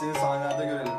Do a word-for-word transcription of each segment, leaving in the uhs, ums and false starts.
seni sahnelerde görelim.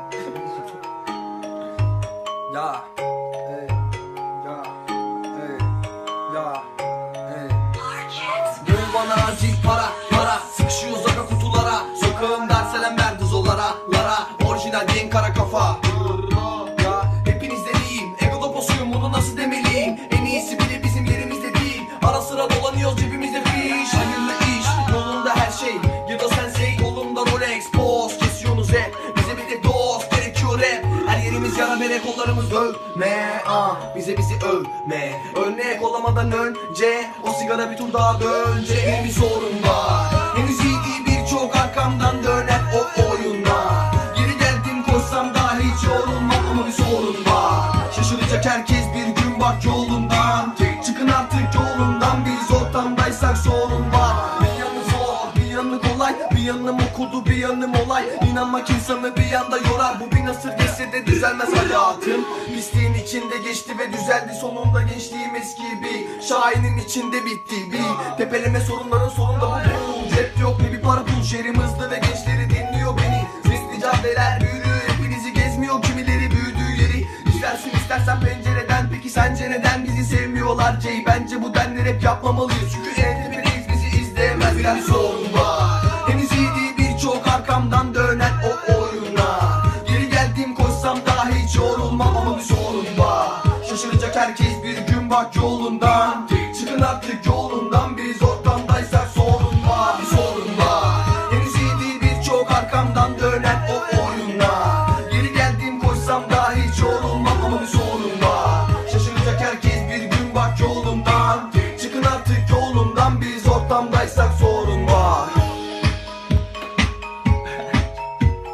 Ya, hey, ya, hey, ya, hey. Bul bana acil para, para. Sıkışıyoruz aga kutulara. Sokağım derselen verdi zollara, lara. Orijinal gen kara kafa. Ya, hepinizden iyiyim. Ego doposuyum, bunu nasıl demeliyim? En iyisi bile bizim yerimizde değil. Ara sıra dolanıyoruz cebimizde fiş. Hayırlı iş, yolunda her şey. Ya da sensei, kolumda Rolex. Boss, kesiyorsunuz hep. Bize bir de dost, gerekiyor rap. Her yerimiz yara bere, kollarımız dövme. Ah, bize bizi övme. Örnek olamadan önce o sigara bir tur daha dönce. Bir sorun var. Henüz iyi değil, birçok arkamdan dönen o oyunlar. Geri geldim koşsam daha hiç yorulmam ama bir sorun var. Şaşıracak herkes bir gün bak yolundan. Çıkın artık yolundan, biz ortamdaysak sorun var. Bir yanı zor, bir yanı kolay. Bir yanım okudu, bir yanım olay. İnanmak insanı bir anda yorar. Bu bir nasır geçse de düzelmez hayatım. Pisliğin içinde geçti ve düzeldi sonunda. Gençliğim eski bir şahinin içinde bitti. Bir tepeleme sorunların sonunda bu bu. Cep yok ne bir para pul. Şehrim hızlı ve gençleri dinliyor beni. Sesli caddeler büyülü, hepinizi gezmiyor kimileri büyüdüğü yeri. İstersin istersen pencereden, peki sence neden bizi sevmiyorlar Jay? Bence bu denli rap yapmamalıyız çünkü en tepedeyiz, bizi izleyemez. Bir sorun var. Henüz iyi değil, birçok arkamdan dönen o oyuna. Geri geldim koşsam daha hiç yorulmam ama bir sorun var. Şaşıracak herkes bir gün bak yolundan. Çıkın artık yolundan, biz ortamdaysak sorun var. Bir sorun var. Henüz iyi değil, birçok arkamdan dönen o oyuna. Geri geldim koşsam daha hiç yorulmam ama bir sorun var. Şaşıracak herkes bir gün bak yolundan. Çıkın artık yolundan, biz ortamdaysak sorun var.